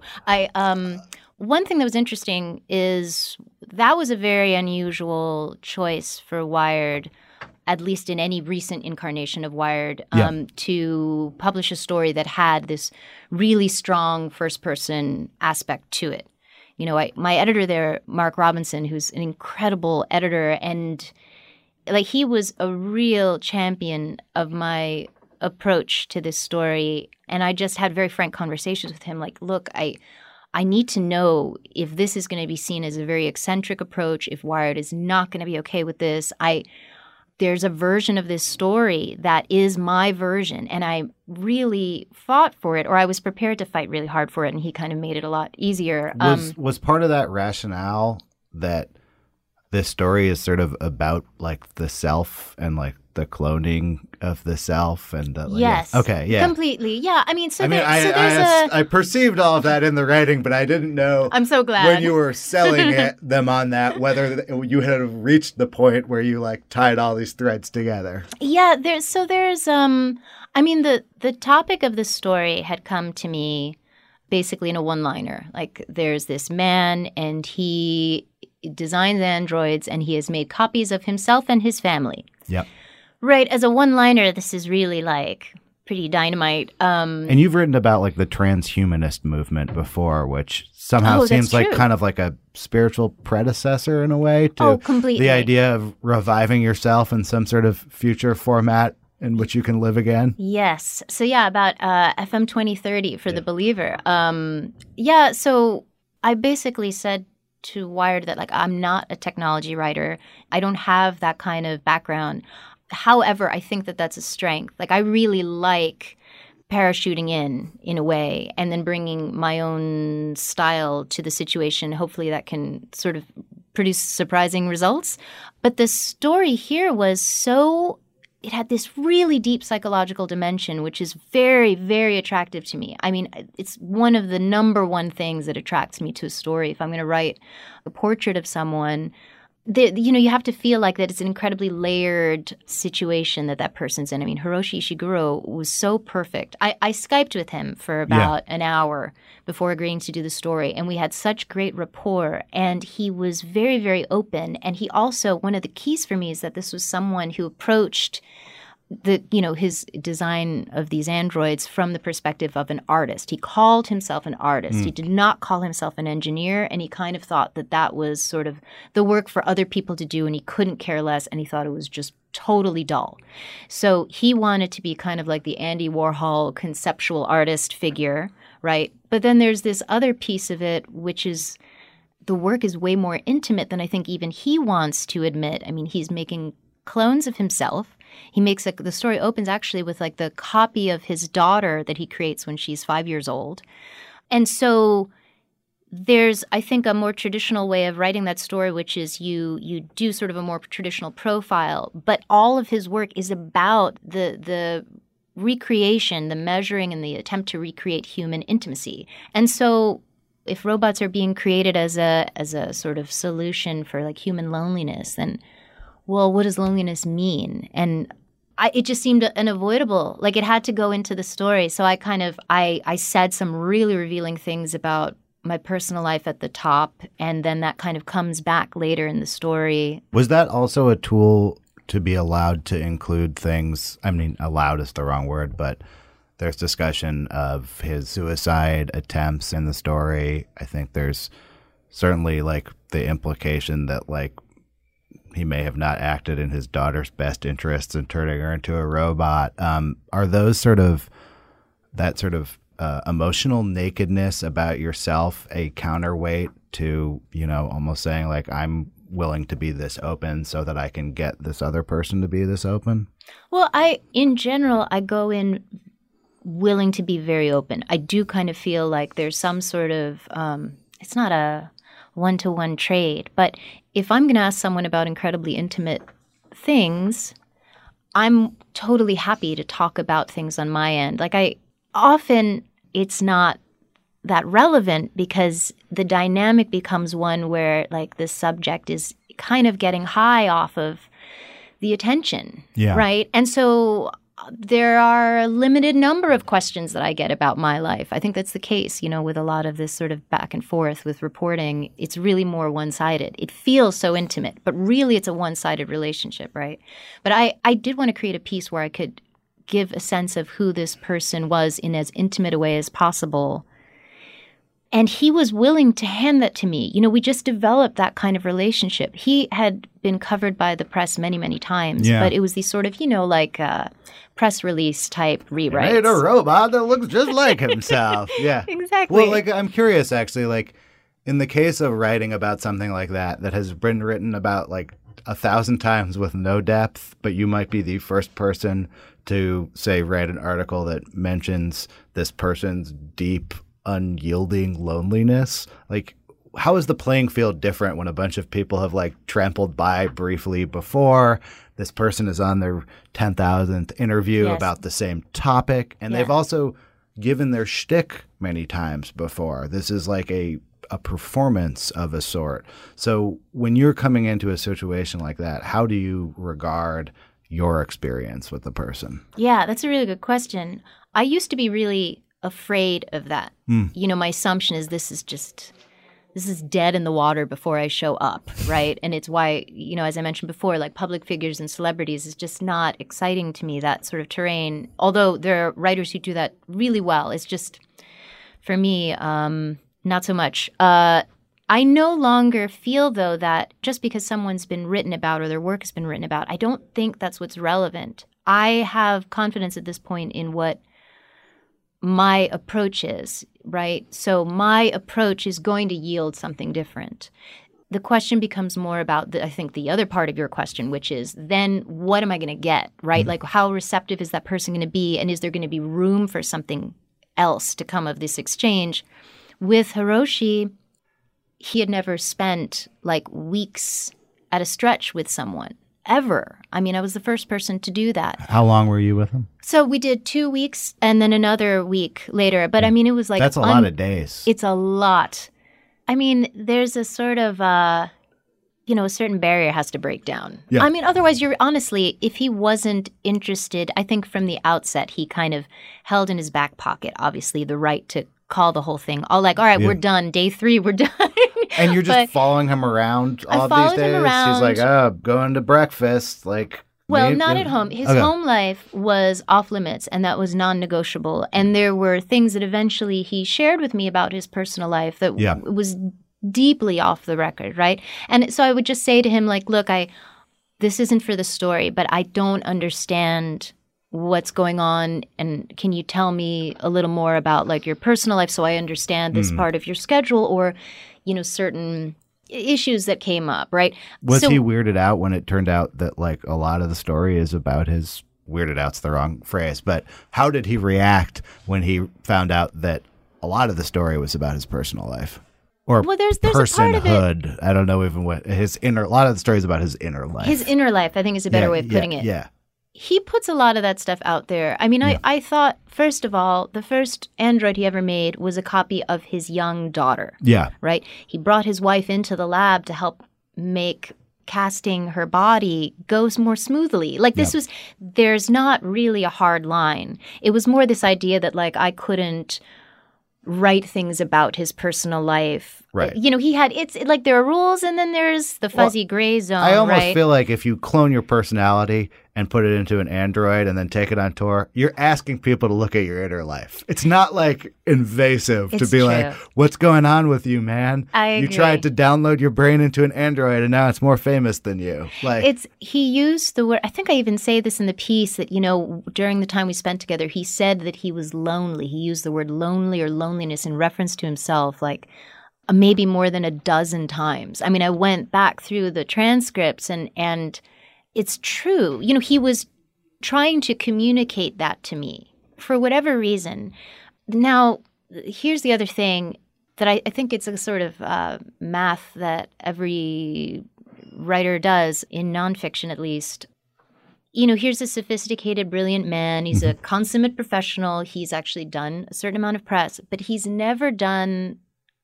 One thing that was interesting is that was a very unusual choice for Wired, at least in any recent incarnation of Wired, to publish a story that had this really strong first-person aspect to it. My editor there, Mark Robinson, who's an incredible editor, and he was a real champion of my approach to this story. And I just had very frank conversations with him. Like, look, I need to know if this is going to be seen as a very eccentric approach, if Wired is not going to be okay with this. There's a version of this story that is my version, and I really fought for it, or I was prepared to fight really hard for it, and he kind of made it a lot easier. Was part of that rationale that this story is sort of about like the self and like the cloning of the self and yes, okay, yeah, completely, yeah. I mean, I perceived all of that in the writing, but I didn't know. I'm so glad when you were selling them on that whether you had reached the point where you like tied all these threads together. Yeah, there's I mean, the topic of the story had come to me basically in a one-liner. Like, there's this man and he designs androids and he has made copies of himself and his family. Yep. Right. As a one-liner, this is really like pretty dynamite. And you've written about like the transhumanist movement before, which somehow seems like kind of like a spiritual predecessor in a way to completely. The idea of reviving yourself in some sort of future format in which you can live again. Yes. So yeah, about FM 2030 for the Believer. Yeah. So I basically said to Wired that like I'm not a technology writer. I don't have that kind of background. However, I think that that's a strength. Like, I really like parachuting in a way, and then bringing my own style to the situation. Hopefully that can sort of produce surprising results. But the story here it had this really deep psychological dimension, which is very, very attractive to me. I mean, it's one of the number one things that attracts me to a story. If I'm going to write a portrait of someone, you have to feel like that it's an incredibly layered situation that person's in. I mean, Hiroshi Ishiguro was so perfect. I Skyped with him for about an hour before agreeing to do the story, and we had such great rapport, and he was very, very open. And he also, one of the keys for me is that this was someone who approached his design of these androids from the perspective of an artist. He called himself an artist. He did not call himself an engineer, and he kind of thought that was sort of the work for other people to do, and he couldn't care less, and he thought it was just totally dull. So he wanted to be kind of like the Andy Warhol conceptual artist figure, right? But then there's this other piece of it, which is the work is way more intimate than I think even he wants to admit. I mean, he's making clones of himself. He makes the story opens actually with like the copy of his daughter that he creates when she's 5 years old. And so there's, I think, a more traditional way of writing that story, which is you do sort of a more traditional profile, but all of his work is about the recreation, the measuring, and the attempt to recreate human intimacy. And so if robots are being created as a sort of solution for like human loneliness, then well, what does loneliness mean? And it just seemed unavoidable. Like, it had to go into the story. So I said some really revealing things about my personal life at the top, and then that kind of comes back later in the story. Was that also a tool to be allowed to include things? I mean, allowed is the wrong word, but there's discussion of his suicide attempts in the story. I think there's certainly like the implication that like he may have not acted in his daughter's best interests in turning her into a robot. Are those that sort of emotional nakedness about yourself a counterweight to, almost saying like, I'm willing to be this open so that I can get this other person to be this open? Well, in general, I go in willing to be very open. I do kind of feel like there's some sort of, it's not a one-to-one trade, but if I'm going to ask someone about incredibly intimate things, I'm totally happy to talk about things on my end. Like, often it's not that relevant because the dynamic becomes one where like the subject is kind of getting high off of the attention, right? And so there are a limited number of questions that I get about my life. I think that's the case, with a lot of this sort of back and forth with reporting. It's really more one-sided. It feels so intimate, but really it's a one-sided relationship, right? But I did want to create a piece where I could give a sense of who this person was in as intimate a way as possible. And he was willing to hand that to me. You know, we just developed that kind of relationship. He had been covered by the press many, many times, but it was these sort of, like press release type rewrites. Made a robot that looks just like himself. Yeah. Exactly. Well, I'm curious, actually, in the case of writing about something like that has been written about 1,000 times with no depth, but you might be the first person to, say, write an article that mentions this person's deep, unyielding loneliness. How is the playing field different when a bunch of people have trampled by briefly before? This person is on their 10,000th interview about the same topic, and they've also given their shtick many times before. This is a performance of a sort. So when you're coming into a situation like that, how do you regard your experience with the person? Yeah, that's a really good question. I used to be really afraid of that. My assumption is this is dead in the water before I show up, right? And it's why, as I mentioned before, public figures and celebrities is just not exciting to me, that sort of terrain. Although there are writers who do that really well. It's just, for me, not so much. I no longer feel, though, that just because someone's been written about or their work has been written about, I don't think that's what's relevant. I have confidence at this point in what my approach is, right? So my approach is going to yield something different. The question becomes more about, I think, the other part of your question, which is then what am I going to get, right? How receptive is that person going to be? And is there going to be room for something else to come of this exchange? With Hiroshi, he had never spent weeks at a stretch with someone. Ever. I mean, I was the first person to do that. How long were you with him? So we did 2 weeks and then another week later. But I mean, it was That's a lot of days. It's a lot. I mean, there's a sort of, a certain barrier has to break down. Yeah. I mean, otherwise, honestly, if he wasn't interested, I think from the outset, he kind of held in his back pocket, obviously, the right to call the whole thing. All right, we're done. Day 3, we're done. And you're just following him around all of these days? He's going to breakfast, Well, not at home. His home life was off limits, and that was non-negotiable. And there were things that eventually he shared with me about his personal life that was deeply off the record, right? And so I would just say to him, look, this isn't for the story, but I don't understand what's going on, and can you tell me a little more about your personal life so I understand this part of your schedule, or certain issues that came up, right? Was he weirded out when it turned out that a lot of the story is about his weirded out's the wrong phrase, but how did he react when he found out that a lot of the story was about his personal life? Or there's personhood. A part of it. I don't know even what a lot of the story is about his inner life. His inner life, I think, is a better way of putting it. Yeah. He puts a lot of that stuff out there. I mean, I thought, first of all, the first Android he ever made was a copy of his young daughter. Yeah. Right? He brought his wife into the lab to help make casting her body go more smoothly. There's not really a hard line. It was more this idea that, I couldn't write things about his personal life. Right. He had, there are rules and then there's the fuzzy gray zone, I almost feel like if you clone your personality and put it into an Android and then take it on tour, you're asking people to look at your inner life. It's not invasive to be true. What's going on with you, man? I agree. You tried to download your brain into an Android and now it's more famous than you. He used the word, I think I even say this in the piece that, during the time we spent together, he said that he was lonely. He used the word lonely or loneliness in reference to himself, maybe more than a dozen times. I mean, I went back through the transcripts and it's true. He was trying to communicate that to me for whatever reason. Now, here's the other thing that I think it's a sort of math that every writer does, in nonfiction at least. Here's a sophisticated, brilliant man. He's a consummate professional. He's actually done a certain amount of press, but he's never done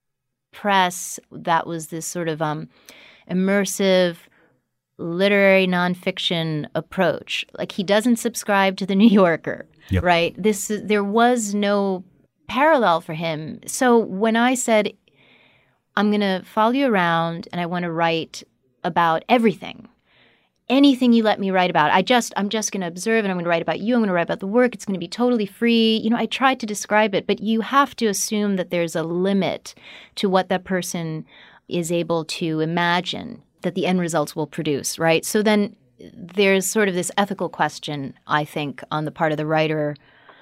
press that was this sort of immersive literary nonfiction approach. He doesn't subscribe to the New Yorker, right? There was no parallel for him. So when I said, I'm going to follow you around and I want to write about everything, anything you let me write about. I'm just going to observe, and I'm going to write about you. I'm going to write about the work. It's going to be totally free. You know, I tried to describe it, but you have to assume that there's a limit to what that person is able to imagine that the end results will produce, right? So then there's sort of this ethical question, I think, on the part of the writer.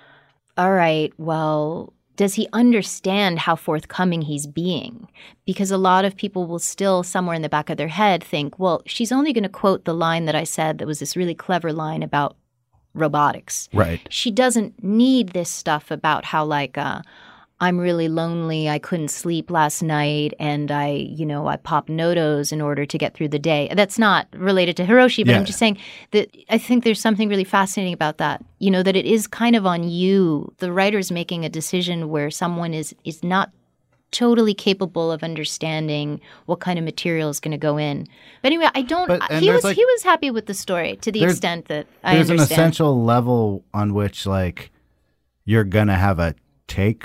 All right, well, does he understand how forthcoming he's being? Because a lot of people will still, somewhere in the back of their head, think, well, she's only going to quote the line that I said that was this really clever line about robotics. Right. She doesn't need this stuff about how, like, I'm really lonely, I couldn't sleep last night, and I popped Notos in order to get through the day. That's not related to Hiroshi, but I'm just saying that I think there's something really fascinating about that. You know, that it is kind of on you. The writer's making a decision where someone is not totally capable of understanding what kind of material is going to go in. But anyway, he was happy with the story to the extent that I understand. There's an essential level on which, like, you're going to have a take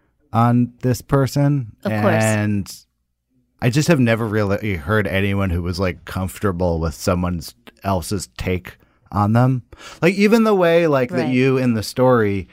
on this person. Of course. And I just have never really heard anyone who was, like, comfortable with someone else's take on them. Like, even the way, like, that you in the story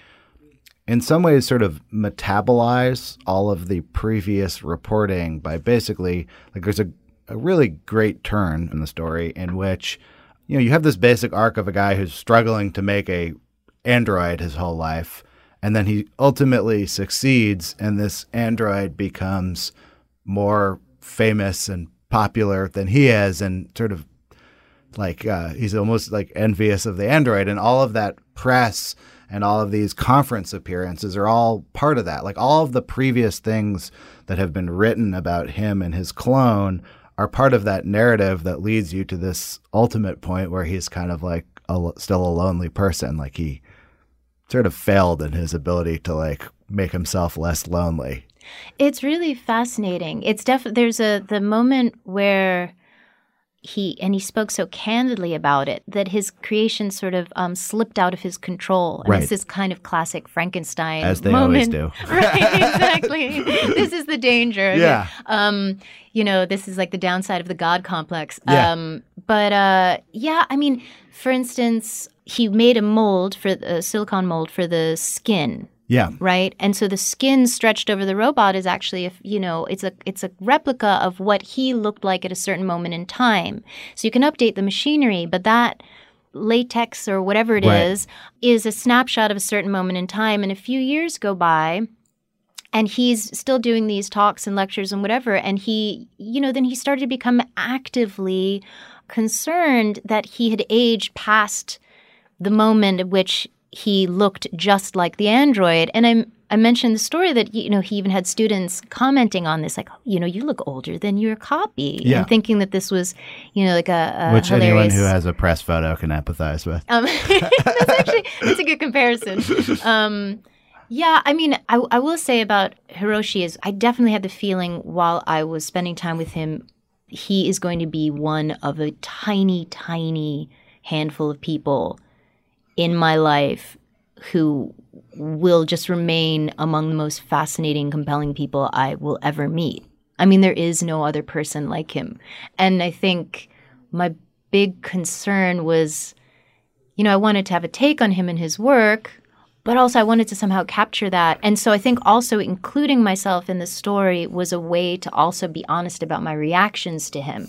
in some ways sort of metabolize all of the previous reporting by basically, like, there's a really great turn in the story in which, you know, you have this basic arc of a guy who's struggling to make a android his whole life. And then he ultimately succeeds, and this android becomes more famous and popular than he is, and sort of like he's almost like envious of the android. And all of that press and all of these conference appearances are all part of that. Like, all of the previous things that have been written about him and his clone are part of that narrative that leads you to this ultimate point where he's kind of like still a lonely person. Like, he sort of failed in his ability to, like, make himself less lonely. It's really fascinating. It's there's the moment where he spoke so candidly about it that his creation sort of slipped out of his control. And it's this kind of classic Frankenstein as they moment. always do. Right, exactly. This is the danger. Yeah. You know, this is like the downside of the God complex. Yeah. I mean, for instance, he made a mold for a silicone mold for the skin. Yeah. Right. And so the skin stretched over the robot is actually, it's a replica of what he looked like at a certain moment in time. So you can update the machinery, but that latex or whatever it is a snapshot of a certain moment in time. And a few years go by, and he's still doing these talks and lectures and whatever. And then he started to become actively concerned that he had aged past the moment at which he looked just like the android. And I mentioned the story that, he even had students commenting on this, like, you look older than your copy. Yeah. And thinking that this was, like a Which hilarious... anyone who has a press photo can empathize with. That's a good comparison. I will say about Hiroshi is I definitely had the feeling while I was spending time with him, he is going to be one of a tiny, tiny handful of people in my life who will just remain among the most fascinating, compelling people I will ever meet. I mean, there is no other person like him. And I think my big concern was, I wanted to have a take on him and his work, but also I wanted to somehow capture that. And so I think also including myself in the story was a way to also be honest about my reactions to him.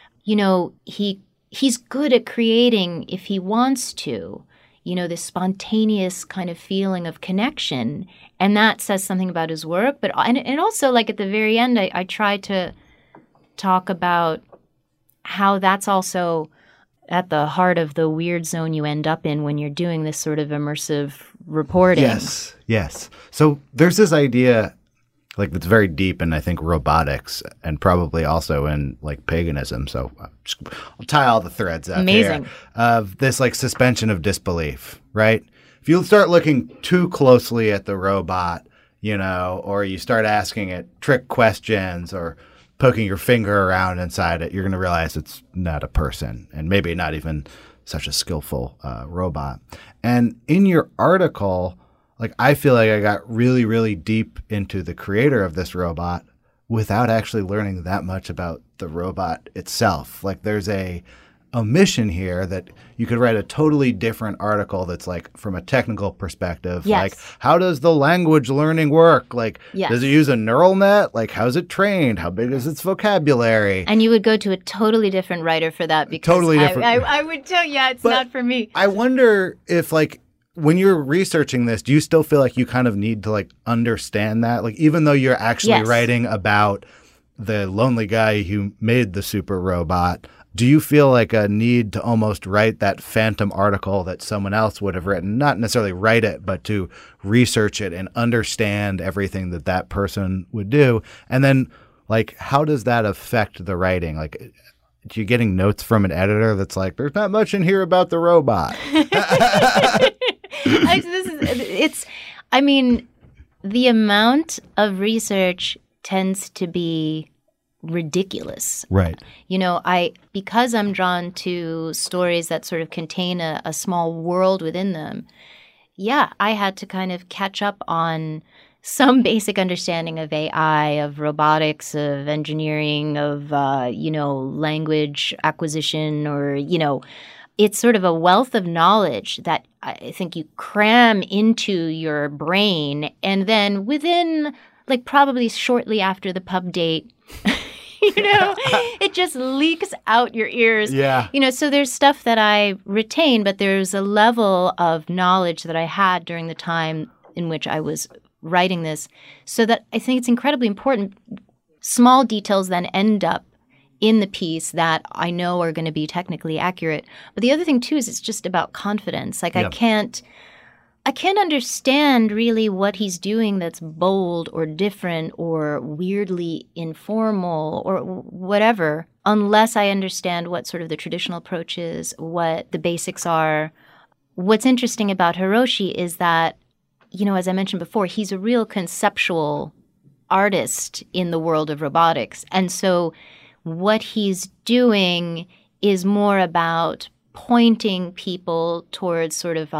He's good at creating, if he wants to, this spontaneous kind of feeling of connection. And that says something about his work. And also, like, at the very end, I try to talk about how that's also at the heart of the weird zone you end up in when you're doing this sort of immersive reporting. Yes. So there's this idea, like, that's very deep in, I think, robotics and probably also in, like, paganism. So I'll tie all the threads up. Amazing. Here of this, like, suspension of disbelief, right? If you start looking too closely at the robot, or you start asking it trick questions or poking your finger around inside it, you're going to realize it's not a person and maybe not even such a skillful robot. And in your article, like, I feel like I got really, really deep into the creator of this robot without actually learning that much about the robot itself. Like, there's a omission here that you could write a totally different article that's like from a technical perspective. Yes. Like, how does the language learning work? Like, Yes. does it use a neural net? Like, how's it trained? How big is its vocabulary? And you would go to a totally different writer for that because Totally different. I would tell you, it's not for me. I wonder if, like, when you're researching this, do you still feel like you kind of need to, like, understand that? Like, even though you're actually Yes. writing about the lonely guy who made the super robot, do you feel like a need to almost write that phantom article that someone else would have written? Not necessarily write it, but to research it and understand everything that that person would do. And then, like, how does that affect the writing? Like, you getting notes from an editor that's like, there's not much in here about the robot. The amount of research tends to be ridiculous. Right. You know, because I'm drawn to stories that sort of contain a small world within them. Yeah, I had to kind of catch up on some basic understanding of AI, of robotics, of engineering, of, language acquisition, or, it's sort of a wealth of knowledge that I think you cram into your brain. And then within, like, probably shortly after the pub date, it just leaks out your ears. Yeah. So there's stuff that I retain, but there's a level of knowledge that I had during the time in which I was writing this, so that I think it's incredibly important. Small details then end up in the piece that I know are going to be technically accurate. But the other thing too is it's just about confidence. Like, Yep. I can't understand really what he's doing that's bold or different or weirdly informal or whatever unless I understand what sort of the traditional approach is, what the basics are. What's interesting about Hiroshi is that, as I mentioned before, he's a real conceptual artist in the world of robotics. And so what he's doing is more about pointing people towards sort of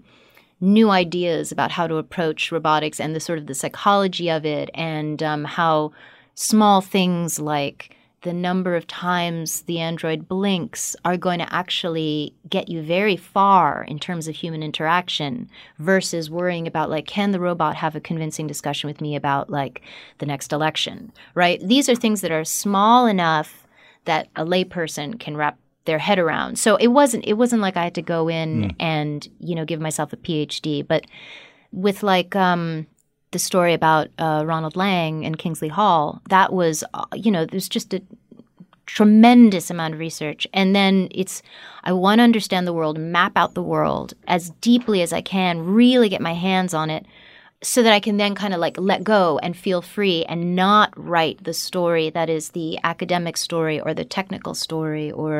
new ideas about how to approach robotics and the sort of the psychology of it, and how small things like the number of times the android blinks are going to actually get you very far in terms of human interaction versus worrying about, like, can the robot have a convincing discussion with me about, like, the next election, right? These are things that are small enough that a layperson can wrap their head around. So it wasn't like I had to go in and, give myself a PhD. But with, like, the story about Ronald Lang and Kingsley Hall, that was, there's just a tremendous amount of research. And then I want to understand the world, map out the world as deeply as I can, really get my hands on it, so that I can then kind of, like, let go and feel free and not write the story that is the academic story or the technical story or,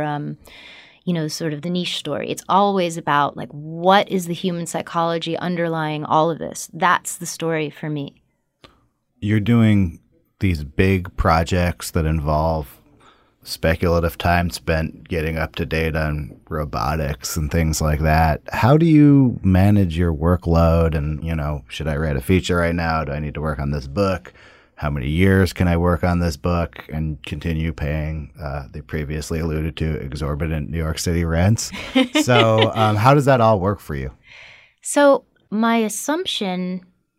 sort of the niche story. It's always about, like, what is the human psychology underlying all of this? That's the story for me. You're doing these big projects that involve speculative time spent getting up to date on robotics and things like that. How do you manage your workload? And, should I write a feature right now? Do I need to work on this book? How many years can I work on this book and continue paying the previously alluded to exorbitant New York City rents? So how does that all work for you? So my assumption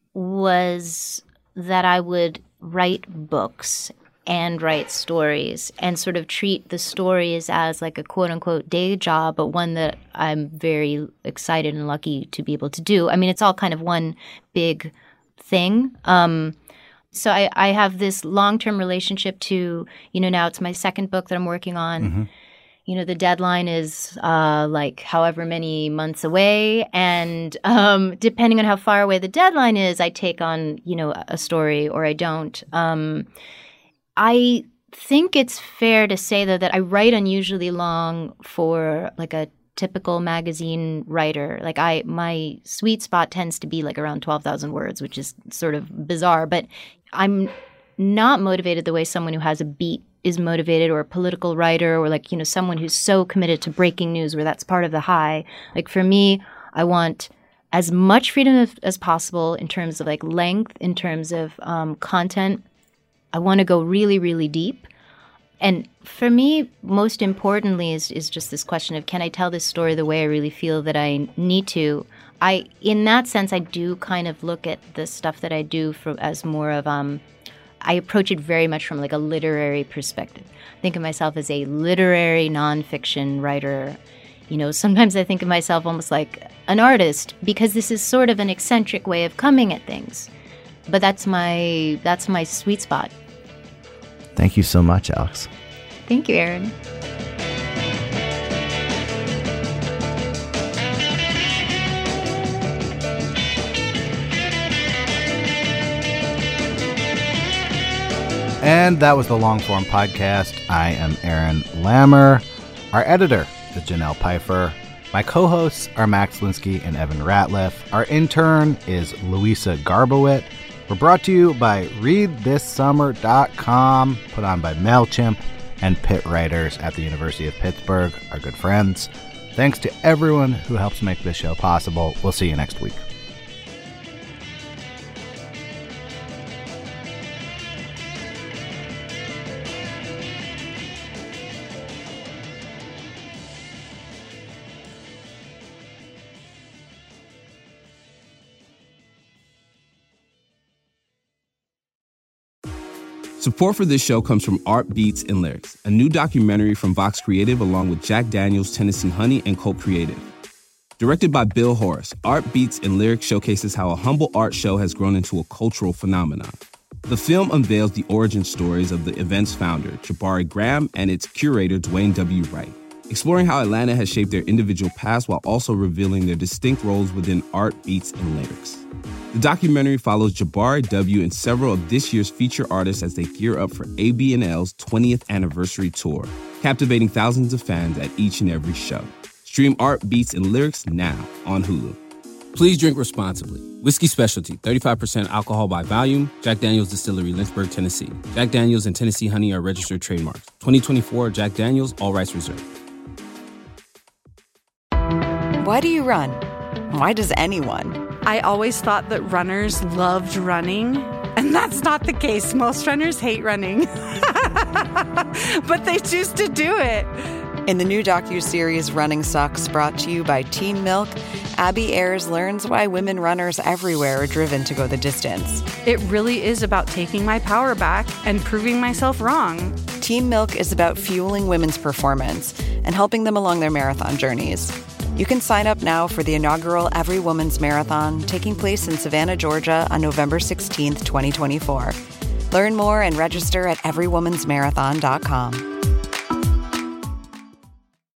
was that I would write books and write stories and sort of treat the stories as, like, a quote-unquote day job, but one that I'm very excited and lucky to be able to do. I mean, it's all kind of one big thing. So I have this long-term relationship to, now it's my second book that I'm working on. Mm-hmm. The deadline is like however many months away. And depending on how far away the deadline is, I take on, a story or I don't. I think it's fair to say, though, that I write unusually long for, like, a typical magazine writer. Like, my sweet spot tends to be, like, around 12,000 words, which is sort of bizarre. But I'm not motivated the way someone who has a beat is motivated, or a political writer, or, like, someone who's so committed to breaking news where that's part of the high. Like, for me, I want as much freedom as possible in terms of, like, length, in terms of content. I want to go really, really deep. And for me, most importantly, is just this question of, can I tell this story the way I really feel that I need to? In that sense, I do kind of look at the stuff that I do as more of, I approach it very much from like a literary perspective. I think of myself as a literary nonfiction writer. You know, sometimes I think of myself almost like an artist, because this is sort of an eccentric way of coming at things. But that's my sweet spot. Thank you so much, Alex. Thank you, Aaron. And that was the Longform Podcast. I am Aaron Lammer. Our editor is Janelle Pfeiffer. My co-hosts are Max Linsky and Evan Ratliff. Our intern is Louisa Garbowit. We're brought to you by ReadThisSummer.com, put on by MailChimp and Pitt Writers at the University of Pittsburgh, our good friends. Thanks to everyone who helps make this show possible. We'll see you next week. Support for this show comes from Art Beats and Lyrics, a new documentary from Vox Creative along with Jack Daniels, Tennessee Honey, and Colt Creative. Directed by Bill Horace, Art Beats and Lyrics showcases how a humble art show has grown into a cultural phenomenon. The film unveils the origin stories of the event's founder, Jabari Graham, and its curator, Dwayne W. Wright, exploring how Atlanta has shaped their individual past while also revealing their distinct roles within art, beats, and lyrics. The documentary follows Jabari W. and several of this year's feature artists as they gear up for ABNL's 20th anniversary tour, captivating thousands of fans at each and every show. Stream Art, Beats, and Lyrics now on Hulu. Please drink responsibly. Whiskey Specialty, 35% alcohol by volume. Jack Daniel's Distillery, Lynchburg, Tennessee. Jack Daniel's and Tennessee Honey are registered trademarks. 2024 Jack Daniel's, all rights reserved. Why do you run? Why does anyone? I always thought that runners loved running, and that's not the case. Most runners hate running, but they choose to do it. In the new docuseries Running Sucks, brought to you by Teen Milk, Abby Ayers learns why women runners everywhere are driven to go the distance. It really is about taking my power back and proving myself wrong. Teen Milk is about fueling women's performance and helping them along their marathon journeys. You can sign up now for the inaugural Every Woman's Marathon, taking place in Savannah, Georgia on November 16th, 2024. Learn more and register at everywomansmarathon.com.